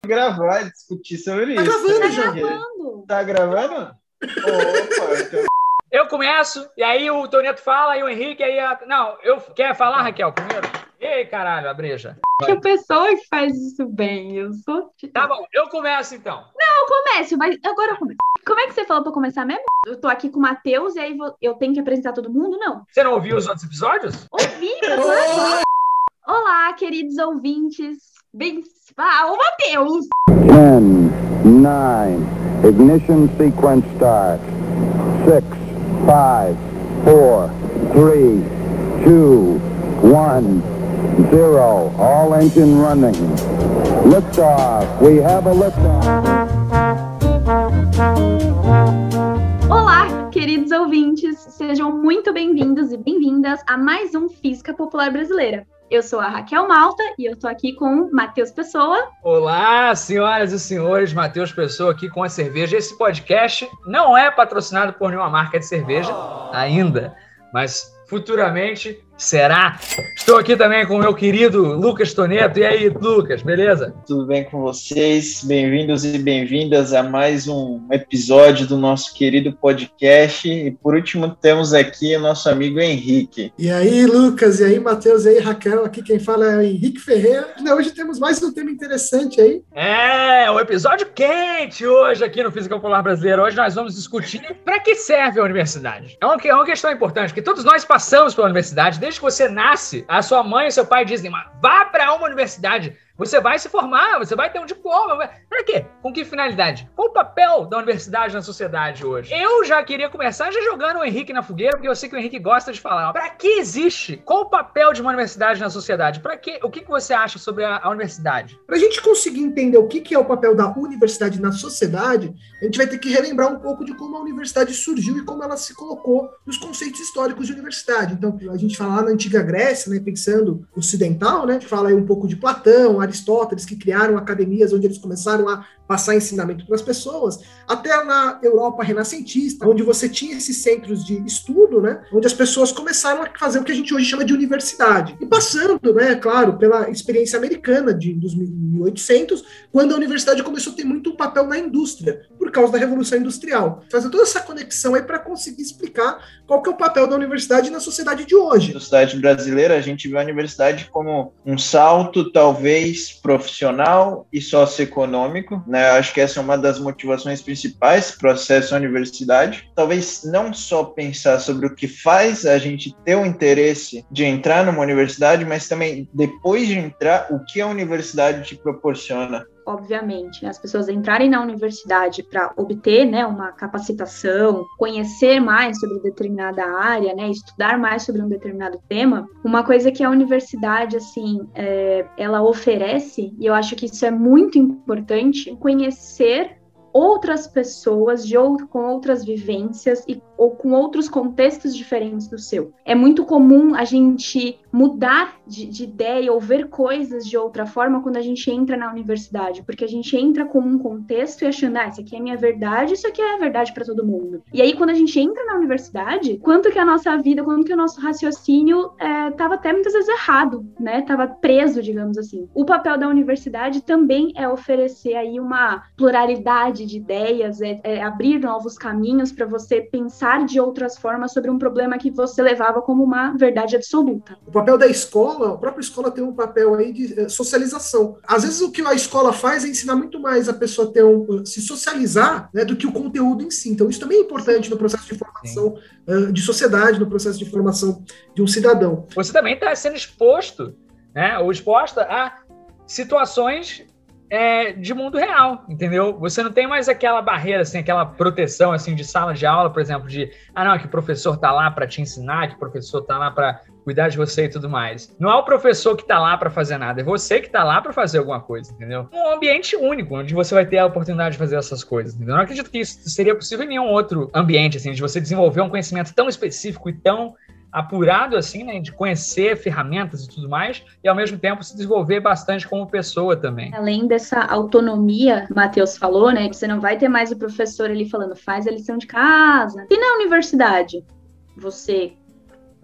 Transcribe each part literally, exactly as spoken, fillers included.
gravar, discutir sobre tá isso. Gravando, tá já. gravando. Tá gravando? Opa, então... Eu começo, e aí o Toneto fala, e o Henrique, aí... A... Não, eu... Quer falar, Raquel, primeiro? Ei, caralho, a breja. Que a pessoa que faz isso bem, eu sou... Tá bom, eu começo, então. Não, eu começo, mas agora eu começo. Como é que você falou pra começar mesmo? Eu tô aqui com o Matheus, e aí eu tenho que apresentar todo mundo? Não. Você não ouviu os outros episódios? Ouvi, mas... Olá, queridos ouvintes. Bem... Ah, o Matheus! ten, nine, ignition sequence start. six, five, four, three, two, one, zero. All engine running. Liftoff. We have a liftoff. Olá, queridos ouvintes. Sejam muito bem-vindos e bem-vindas a mais um Física Popular Brasileira. Eu sou a Raquel Malta e eu tô aqui com o Matheus Pessoa. Olá, senhoras e senhores, Matheus Pessoa aqui com a cerveja. Esse podcast não é patrocinado por nenhuma marca de cerveja ainda, mas futuramente será. Estou aqui também com o meu querido Lucas Toneto. E aí, Lucas, beleza? Tudo bem com vocês? Bem-vindos e bem-vindas a mais um episódio do nosso querido podcast. E por último temos aqui o nosso amigo Henrique. E aí, Lucas, e aí, Matheus, e aí, Raquel, aqui quem fala é o Henrique Ferreira. Hoje temos mais um tema interessante aí. É, um episódio quente hoje aqui no Física Popular Brasileira. Hoje nós vamos discutir para que serve a universidade. É uma, é uma questão importante, porque todos nós passamos pela universidade. Desde que você nasce, a sua mãe e seu pai dizem, mas vá para uma universidade. Você vai se formar, você vai ter um diploma. Para quê? Com que finalidade? Qual o papel da universidade na sociedade hoje? Eu já queria começar já jogando o Henrique na fogueira, porque eu sei que o Henrique gosta de falar. Para que existe? Qual o papel de uma universidade na sociedade? Para quê? O que você acha sobre a, a universidade? Para a gente conseguir entender o que é o papel da universidade na sociedade, a gente vai ter que relembrar um pouco de como a universidade surgiu e como ela se colocou nos conceitos históricos de universidade. Então, a gente fala lá na antiga Grécia, né, pensando ocidental, né, a gente fala aí um pouco de Platão, Aristóteles, que criaram academias onde eles começaram a passar ensinamento para as pessoas, até na Europa renascentista, onde você tinha esses centros de estudo, né, onde as pessoas começaram a fazer o que a gente hoje chama de universidade. E passando, né, claro, pela experiência americana de, dos mil e oitocentos, quando a universidade começou a ter muito um papel na indústria, por causa da Revolução Industrial. Fazer toda essa conexão aí para conseguir explicar qual que é o papel da universidade na sociedade de hoje. Na sociedade brasileira, a gente vê a universidade como um salto, talvez, profissional e socioeconômico, né? Acho que essa é uma das motivações principais para o acesso à universidade. Talvez não só pensar sobre o que faz a gente ter o interesse de entrar numa universidade, mas também, depois de entrar, o que a universidade te proporciona. Obviamente, né, as pessoas entrarem na universidade para obter, né, uma capacitação, conhecer mais sobre determinada área, né, estudar mais sobre um determinado tema. Uma coisa que a universidade, assim, é, ela oferece, e eu acho que isso é muito importante, conhecer outras pessoas de outro, com outras vivências e, ou com outros contextos diferentes do seu. É muito comum a gente mudar de, de ideia ou ver coisas de outra forma quando a gente entra na universidade, porque a gente entra com um contexto e achando, ah, isso aqui é minha verdade, isso aqui é a verdade para todo mundo. E aí, quando a gente entra na universidade, quanto que a nossa vida, quanto que o nosso raciocínio estava é, até muitas vezes errado, né? Estava preso, digamos assim. O papel da universidade também é oferecer aí uma pluralidade de ideias, é, é abrir novos caminhos para você pensar de outras formas sobre um problema que você levava como uma verdade absoluta. O papel da escola, a própria escola tem um papel aí de socialização. Às vezes o que a escola faz é ensinar muito mais a pessoa ter um, se socializar, né, do que o conteúdo em si. Então isso também é importante no processo de formação uh, de sociedade, no processo de formação de um cidadão. Você também está sendo exposto, né, ou exposta a situações É, de mundo real, entendeu? Você não tem mais aquela barreira, assim, aquela proteção, assim, de sala de aula, por exemplo, de, ah, não, que o professor tá lá para te ensinar, que o professor tá lá para cuidar de você e tudo mais. Não é o professor que tá lá para fazer nada, é você que tá lá para fazer alguma coisa, entendeu? Um ambiente único, onde você vai ter a oportunidade de fazer essas coisas, entendeu? Eu não acredito que isso seria possível em nenhum outro ambiente, assim, de você desenvolver um conhecimento tão específico e tão apurado, assim, né, de conhecer ferramentas e tudo mais, e ao mesmo tempo se desenvolver bastante como pessoa também. Além dessa autonomia, o Matheus falou, né, que você não vai ter mais o professor ali falando, faz a lição de casa. E na universidade, você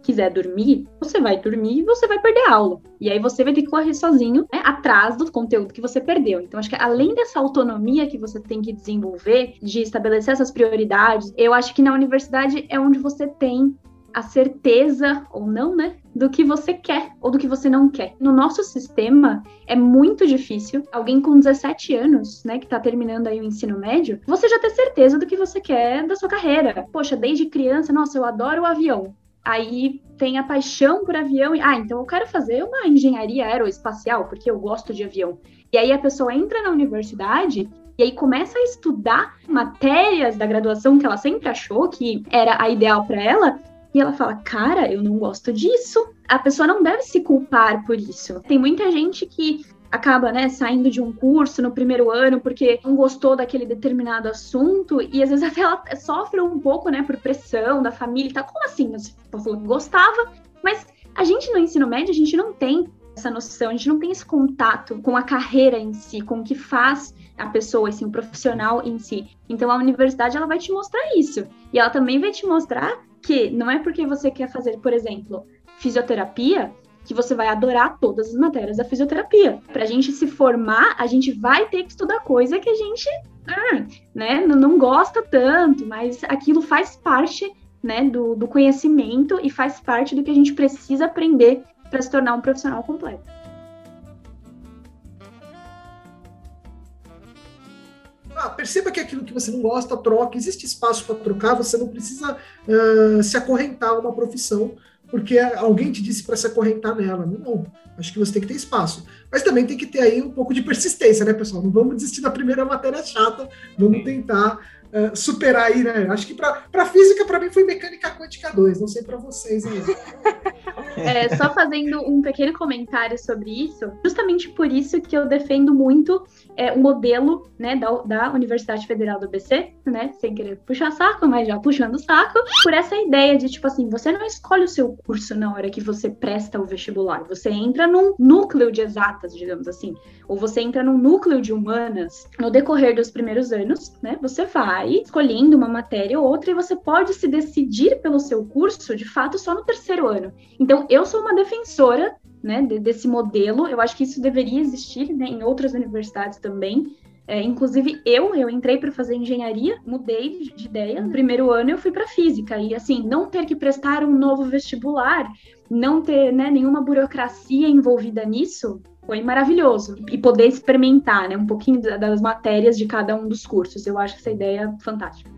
quiser dormir, você vai dormir e você vai perder a aula. E aí você vai ter que correr sozinho, né, atrás do conteúdo que você perdeu. Então, acho que além dessa autonomia que você tem que desenvolver, de estabelecer essas prioridades, eu acho que na universidade é onde você tem a certeza, ou não, né, do que você quer ou do que você não quer. No nosso sistema, é muito difícil alguém com dezessete anos, né, que tá terminando aí o ensino médio, você já ter certeza do que você quer da sua carreira. Poxa, desde criança, nossa, eu adoro o avião. Aí tem a paixão por avião e, ah, então eu quero fazer uma engenharia aeroespacial, porque eu gosto de avião. E aí a pessoa entra na universidade e aí começa a estudar matérias da graduação que ela sempre achou que era a ideal para ela, e ela fala, cara, eu não gosto disso. A pessoa não deve se culpar por isso. Tem muita gente que acaba, né, saindo de um curso no primeiro ano porque não gostou daquele determinado assunto e às vezes até ela sofre um pouco, né, por pressão da família e tal. Como assim? Você falou que gostava, mas a gente no ensino médio, a gente não tem essa noção, a gente não tem esse contato com a carreira em si, com o que faz a pessoa, assim, o profissional em si. Então a universidade, ela vai te mostrar isso. E ela também vai te mostrar que não é porque você quer fazer, por exemplo, fisioterapia, que você vai adorar todas as matérias da fisioterapia. Para a gente se formar, a gente vai ter que estudar coisa que a gente ah, né, não gosta tanto, mas aquilo faz parte, né, do, do conhecimento e faz parte do que a gente precisa aprender para se tornar um profissional completo. Ah, perceba que aquilo que você não gosta, troca. Existe espaço para trocar, você não precisa uh, se acorrentar a uma profissão, porque alguém te disse para se acorrentar nela. Não, acho que você tem que ter espaço. Mas também tem que ter aí um pouco de persistência, né, pessoal? Não vamos desistir da primeira matéria chata, vamos tentar uh, superar aí, né? Acho que para física, para mim, foi mecânica quântica dois, não sei para vocês aí. É, só fazendo um pequeno comentário sobre isso, justamente por isso que eu defendo muito é, o modelo, né, da, da Universidade Federal do A B C, né, sem querer puxar saco, mas já puxando o saco, por essa ideia de, tipo assim, você não escolhe o seu curso na hora que você presta o vestibular, você entra num núcleo de exatas, digamos assim, ou você entra num núcleo de humanas. No decorrer dos primeiros anos, né, você vai escolhendo uma matéria ou outra e você pode se decidir pelo seu curso, de fato, só no terceiro ano. Então, eu sou uma defensora, né, desse modelo. Eu acho que isso deveria existir, né, em outras universidades também. É, inclusive, eu, eu entrei para fazer engenharia, mudei de, de ideia. No primeiro ano, eu fui para física. E, assim, não ter que prestar um novo vestibular, não ter, né, nenhuma burocracia envolvida nisso, foi maravilhoso. E poder experimentar, né, um pouquinho das matérias de cada um dos cursos. Eu acho essa ideia fantástica.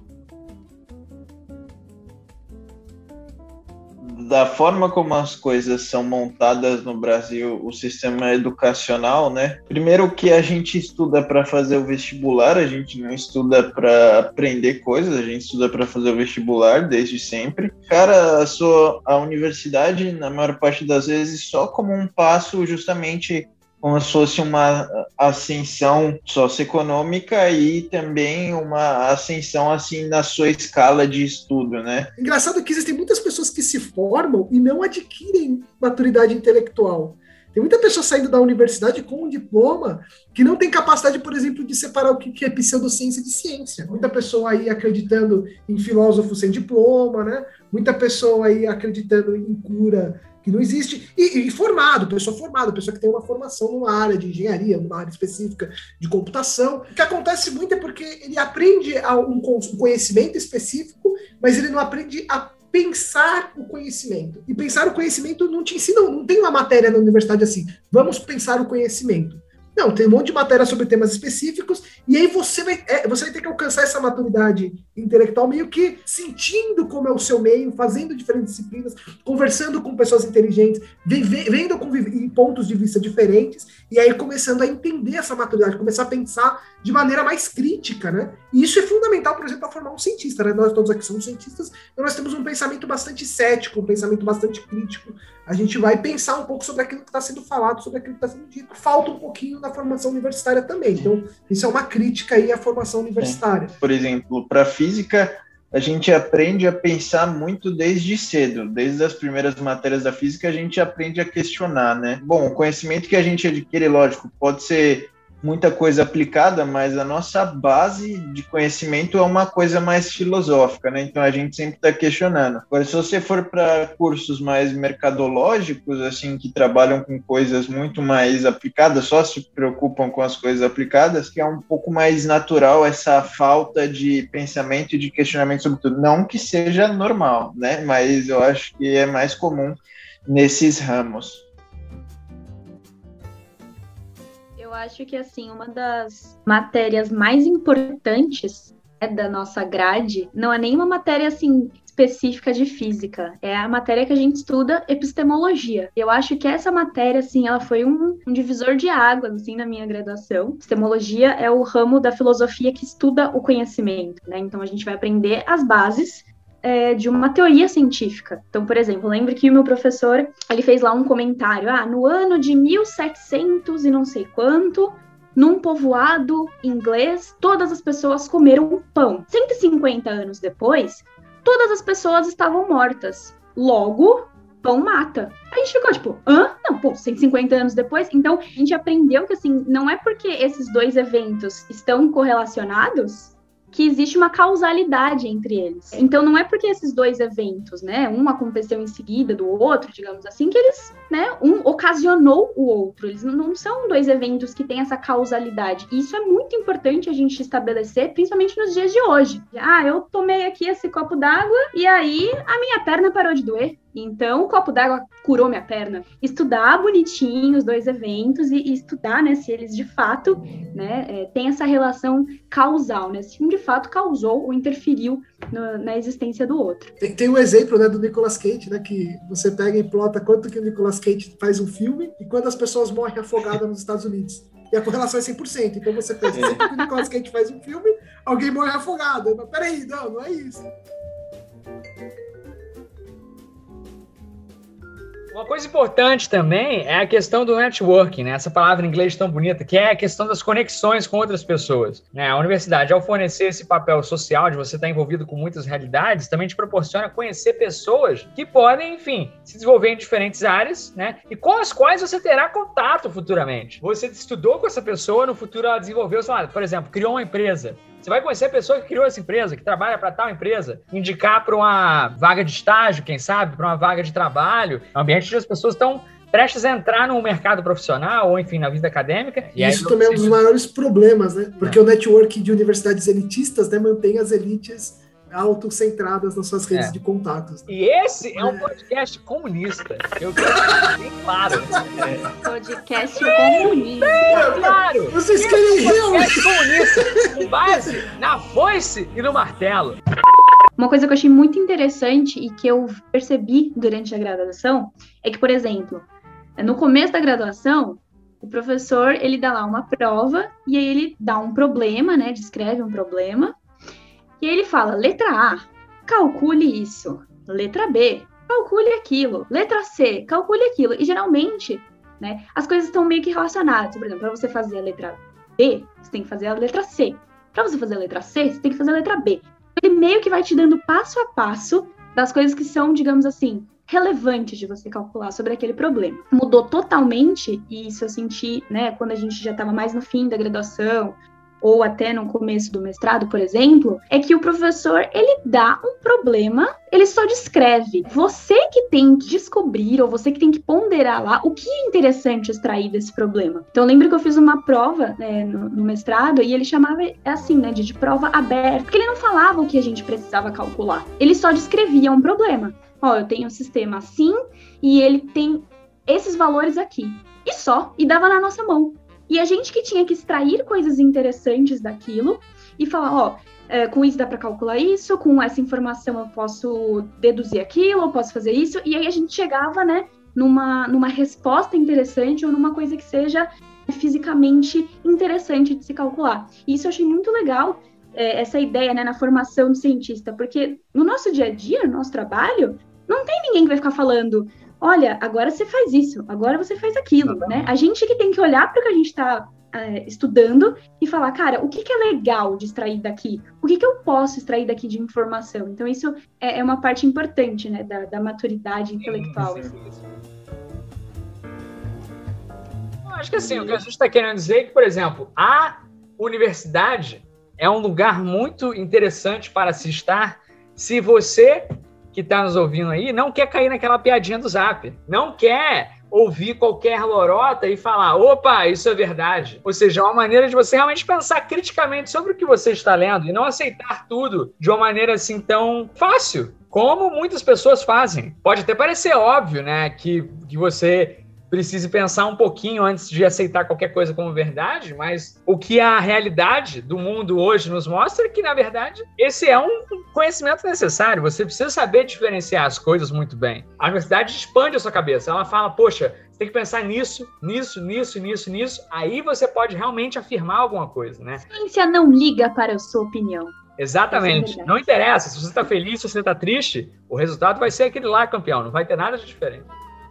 Da forma como as coisas são montadas no Brasil, o sistema educacional, né? Primeiro que a gente estuda para fazer o vestibular, a gente não estuda para aprender coisas, a gente estuda para fazer o vestibular desde sempre. Cara, a sua a universidade, na maior parte das vezes, só como um passo justamente como se fosse uma ascensão socioeconômica e também uma ascensão assim na sua escala de estudo, né? Engraçado que existem muitas pessoas que se formam e não adquirem maturidade intelectual. Tem muita pessoa saindo da universidade com um diploma que não tem capacidade, por exemplo, de separar o que é pseudociência de ciência. Muita pessoa aí acreditando em filósofo sem diploma, né? Muita pessoa aí acreditando em cura que não existe, e, e formado, pessoa formada, pessoa que tem uma formação numa área de engenharia, numa área específica de computação. O que acontece muito é porque ele aprende um conhecimento específico, mas ele não aprende a pensar o conhecimento. E pensar o conhecimento não te ensina, não tem uma matéria na universidade assim, vamos pensar o conhecimento. Não, tem um monte de matéria sobre temas específicos, e aí você vai, é, você vai ter que alcançar essa maturidade intelectual meio que sentindo como é o seu meio, fazendo diferentes disciplinas, conversando com pessoas inteligentes, vendo em pontos de vista diferentes, e aí começando a entender essa maturidade, começar a pensar de maneira mais crítica, né? E isso é fundamental, por exemplo, para formar um cientista, né? Nós todos aqui somos cientistas, então nós temos um pensamento bastante cético, um pensamento bastante crítico. A gente vai pensar um pouco sobre aquilo que está sendo falado, sobre aquilo que está sendo dito. Falta um pouquinho na formação universitária também. Então, isso é uma crítica aí à formação universitária. Por exemplo, para física, a gente aprende a pensar muito desde cedo. Desde as primeiras matérias da física, a gente aprende a questionar, né? Bom, o conhecimento que a gente adquire, lógico, pode ser muita coisa aplicada, mas a nossa base de conhecimento é uma coisa mais filosófica, né? Então a gente sempre está questionando. Agora, se você for para cursos mais mercadológicos, assim, que trabalham com coisas muito mais aplicadas, só se preocupam com as coisas aplicadas, que é um pouco mais natural essa falta de pensamento e de questionamento sobre tudo. Não que seja normal, né? Mas eu acho que é mais comum nesses ramos. Eu acho que, assim, uma das matérias mais importantes, né, da nossa grade não é nenhuma matéria, assim, específica de física. É a matéria que a gente estuda epistemologia. Eu acho que essa matéria, assim, ela foi um, um divisor de águas, assim, na minha graduação. Epistemologia é o ramo da filosofia que estuda o conhecimento, né? Então, a gente vai aprender as bases É, de uma teoria científica. Então, por exemplo, lembro que o meu professor, ele fez lá um comentário, ah, no ano de mil e setecentos e não sei quanto, num povoado inglês, todas as pessoas comeram pão. cento e cinquenta anos depois, todas as pessoas estavam mortas. Logo, pão mata. A gente ficou tipo, hã? Não, pô, cento e cinquenta anos depois. Então, a gente aprendeu que, assim, não é porque esses dois eventos estão correlacionados que existe uma causalidade entre eles. Então, não é porque esses dois eventos, né, um aconteceu em seguida do outro, digamos assim, que eles, né, um ocasionou o outro. Eles não são dois eventos que têm essa causalidade. E isso é muito importante a gente estabelecer, principalmente nos dias de hoje. Ah, eu tomei aqui esse copo d'água e aí a minha perna parou de doer. Então, o copo d'água curou minha perna. Estudar bonitinho os dois eventos e, e estudar, né, se eles de fato, né, é, tem essa relação causal, né, se um de fato causou ou interferiu no, na existência do outro. Tem, tem um exemplo, né, do Nicolas Cage, né, que você pega e plota quanto que o Nicolas Cage faz um filme e quando as pessoas morrem afogadas nos Estados Unidos. E a correlação é cem por cento. Então você pensa, sempre que o Nicolas Cage faz um filme, alguém morre afogado. Mas peraí, não, não é isso. Uma coisa importante também é a questão do networking, né? Essa palavra em inglês tão bonita, que é a questão das conexões com outras pessoas, né? A universidade, ao fornecer esse papel social de você estar envolvido com muitas realidades, também te proporciona conhecer pessoas que podem, enfim, se desenvolver em diferentes áreas, né? E com as quais você terá contato futuramente. Você estudou com essa pessoa, no futuro ela desenvolveu, sei lá, por exemplo, criou uma empresa. Você vai conhecer a pessoa que criou essa empresa, que trabalha para tal empresa, indicar para uma vaga de estágio, quem sabe, para uma vaga de trabalho, um ambiente onde as pessoas estão prestes a entrar no mercado profissional ou, enfim, na vida acadêmica. E isso também é um dos maiores problemas, né? Porque é. o network de universidades elitistas, né, mantém as elites autocentradas nas suas redes é. de contatos. E esse é um podcast comunista. Eu quero deixar bem claro. É. Podcast comunista. É, claro! Vocês querem rir? Podcast comunista com base na foice e no martelo. Uma coisa que eu achei muito interessante e que eu percebi durante a graduação é que, por exemplo, no começo da graduação, o professor, ele dá lá uma prova e aí ele dá um problema, né? Descreve um problema. E aí ele fala, letra A, calcule isso. Letra B, calcule aquilo. Letra C, calcule aquilo. E geralmente, né, as coisas estão meio que relacionadas. Por exemplo, para você fazer a letra B, você tem que fazer a letra C. Para você fazer a letra C, você tem que fazer a letra B. Ele meio que vai te dando passo a passo das coisas que são, digamos assim, relevantes de você calcular sobre aquele problema. Mudou totalmente, e isso eu senti, né, quando a gente já estava mais no fim da graduação, ou até no começo do mestrado, por exemplo, é que o professor, ele dá um problema, ele só descreve. Você que tem que descobrir, ou você que tem que ponderar lá, o que é interessante extrair desse problema. Então, eu lembro que eu fiz uma prova, né, no, no mestrado, e ele chamava, assim, né, de, de prova aberta, porque ele não falava o que a gente precisava calcular. Ele só descrevia um problema. Ó, eu tenho um sistema assim, e ele tem esses valores aqui. E só, e dava na nossa mão. E a gente que tinha que extrair coisas interessantes daquilo e falar, ó, é, com isso dá para calcular isso, com essa informação eu posso deduzir aquilo, eu posso fazer isso. E aí a gente chegava, né, numa, numa resposta interessante ou numa coisa que seja fisicamente interessante de se calcular. E isso eu achei muito legal, é, essa ideia, né, na formação de cientista, porque no nosso dia a dia, no nosso trabalho, não tem ninguém que vai ficar falando, olha, agora você faz isso, agora você faz aquilo, né? A gente que tem que olhar para o que a gente está é, estudando e falar, cara, o que, que é legal de extrair daqui? O que, que eu posso extrair daqui de informação? Então, isso é, é uma parte importante, né, da, da maturidade intelectual. Sim, sim, sim. Acho que assim, o que a gente está querendo dizer é que, por exemplo, a universidade é um lugar muito interessante para se estar se você que está nos ouvindo aí não quer cair naquela piadinha do Zap, não quer ouvir qualquer lorota e falar, opa, isso é verdade. Ou seja, é uma maneira de você realmente pensar criticamente sobre o que você está lendo e não aceitar tudo de uma maneira assim tão fácil, como muitas pessoas fazem. Pode até parecer óbvio, né, que, que você precise pensar um pouquinho antes de aceitar qualquer coisa como verdade, mas o que a realidade do mundo hoje nos mostra é que, na verdade, esse é um conhecimento necessário. Você precisa saber diferenciar as coisas muito bem. A universidade expande a sua cabeça. Ela fala, poxa, você tem que pensar nisso, nisso, nisso, nisso, nisso. Aí você pode realmente afirmar alguma coisa, né? A ciência não liga para a sua opinião. Exatamente. É não interessa. Se você está feliz, se você está triste, o resultado vai ser aquele lá, campeão. Não vai ter nada de diferente.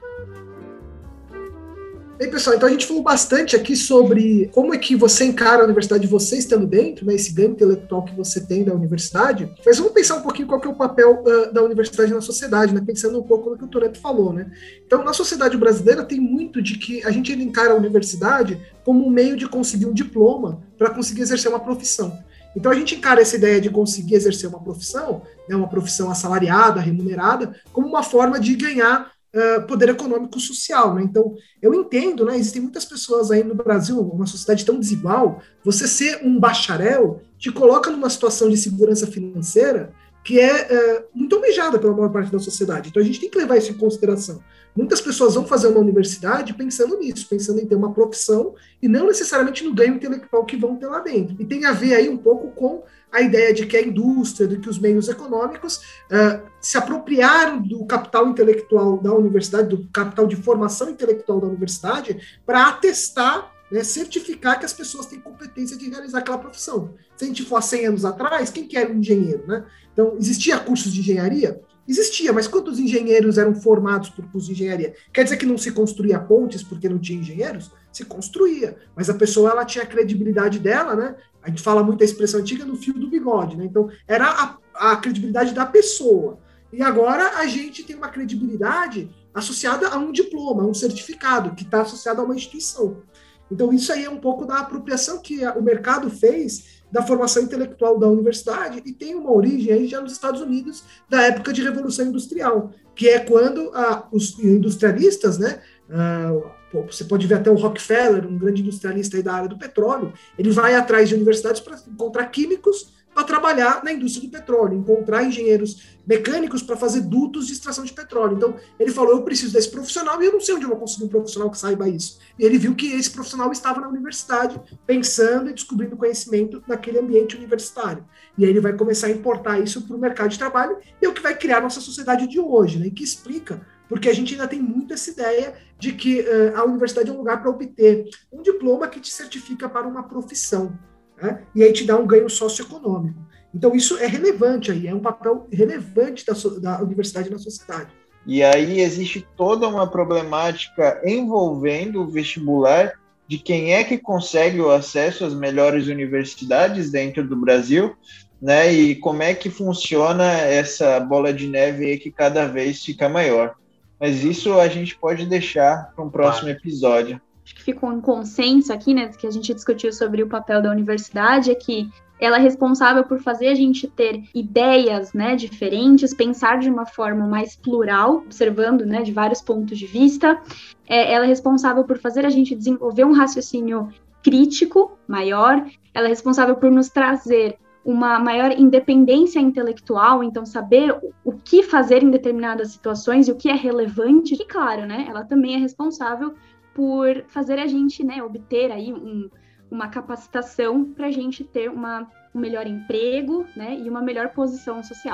Bem, pessoal, então a gente falou bastante aqui sobre como é que você encara a universidade, você estando dentro, né, esse ganho intelectual que você tem da universidade, mas vamos pensar um pouquinho qual que é o papel uh, da universidade na sociedade, né, pensando um pouco no que o Toretto falou, né. Então, na sociedade brasileira tem muito de que a gente encara a universidade como um meio de conseguir um diploma para conseguir exercer uma profissão. Então a gente encara essa ideia de conseguir exercer uma profissão, né, uma profissão assalariada, remunerada, como uma forma de ganhar Uh, poder econômico social, né? Então, eu entendo, né? Existem muitas pessoas aí no Brasil, uma sociedade tão desigual, você ser um bacharel te coloca numa situação de segurança financeira que é uh, muito almejada pela maior parte da sociedade. Então, a gente tem que levar isso em consideração. Muitas pessoas vão fazer uma universidade pensando nisso, pensando em ter uma profissão e não necessariamente no ganho intelectual que vão ter lá dentro. E tem a ver aí um pouco com a ideia de que a indústria, de que os meios econômicos uh, se apropriaram do capital intelectual da universidade, do capital de formação intelectual da universidade, para atestar, né, certificar que as pessoas têm competência de realizar aquela profissão. Se a gente for há cem anos atrás, quem que era um engenheiro, né? Então, existia cursos de engenharia? Existia, mas quantos engenheiros eram formados por curso de engenharia? Quer dizer que não se construía pontes porque não tinha engenheiros? Se construía, mas a pessoa ela tinha a credibilidade dela, né? A gente fala muito a expressão antiga no fio do bigode, né? Então, era a, a credibilidade da pessoa. E agora a gente tem uma credibilidade associada a um diploma, a um certificado, que está associado a uma instituição. Então, isso aí é um pouco da apropriação que a, o mercado fez da formação intelectual da universidade e tem uma origem aí já nos Estados Unidos da época de Revolução Industrial, que é quando ah, os industrialistas, né, ah, você pode ver até o Rockefeller, um grande industrialista aí da área do petróleo, ele vai atrás de universidades para encontrar químicos para trabalhar na indústria do petróleo, encontrar engenheiros mecânicos para fazer dutos de extração de petróleo. Então, ele falou, eu preciso desse profissional e eu não sei onde eu vou conseguir um profissional que saiba isso. E ele viu que esse profissional estava na universidade, pensando e descobrindo conhecimento naquele ambiente universitário. E aí ele vai começar a importar isso para o mercado de trabalho e é o que vai criar a nossa sociedade de hoje, né? E que explica porque a gente ainda tem muito essa ideia de que uh, a universidade é um lugar para obter um diploma que te certifica para uma profissão, né? E aí te dá um ganho socioeconômico. Então isso é relevante aí, é um papel relevante da, so- da universidade na sociedade. E aí existe toda uma problemática envolvendo o vestibular de quem é que consegue o acesso às melhores universidades dentro do Brasil, né? E como é que funciona essa bola de neve aí que cada vez fica maior. Mas isso a gente pode deixar para um próximo episódio. Acho que ficou um consenso aqui, né, que a gente discutiu sobre o papel da universidade, é que ela é responsável por fazer a gente ter ideias, né, diferentes, pensar de uma forma mais plural, observando, né, de vários pontos de vista. É, ela é responsável por fazer a gente desenvolver um raciocínio crítico maior. Ela é responsável por nos trazer uma maior independência intelectual, então saber o que fazer em determinadas situações e o que é relevante. E claro, né, ela também é responsável por fazer a gente, né, obter aí um, uma capacitação para a gente ter uma, um melhor emprego, né, e uma melhor posição social.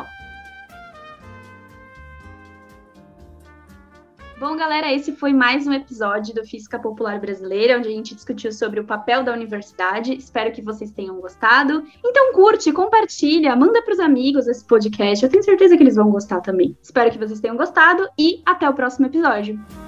Bom, galera, esse foi mais um episódio do Física Popular Brasileira, onde a gente discutiu sobre o papel da universidade. Espero que vocês tenham gostado. Então curte, compartilha, manda para os amigos esse podcast. Eu tenho certeza que eles vão gostar também. Espero que vocês tenham gostado e até o próximo episódio.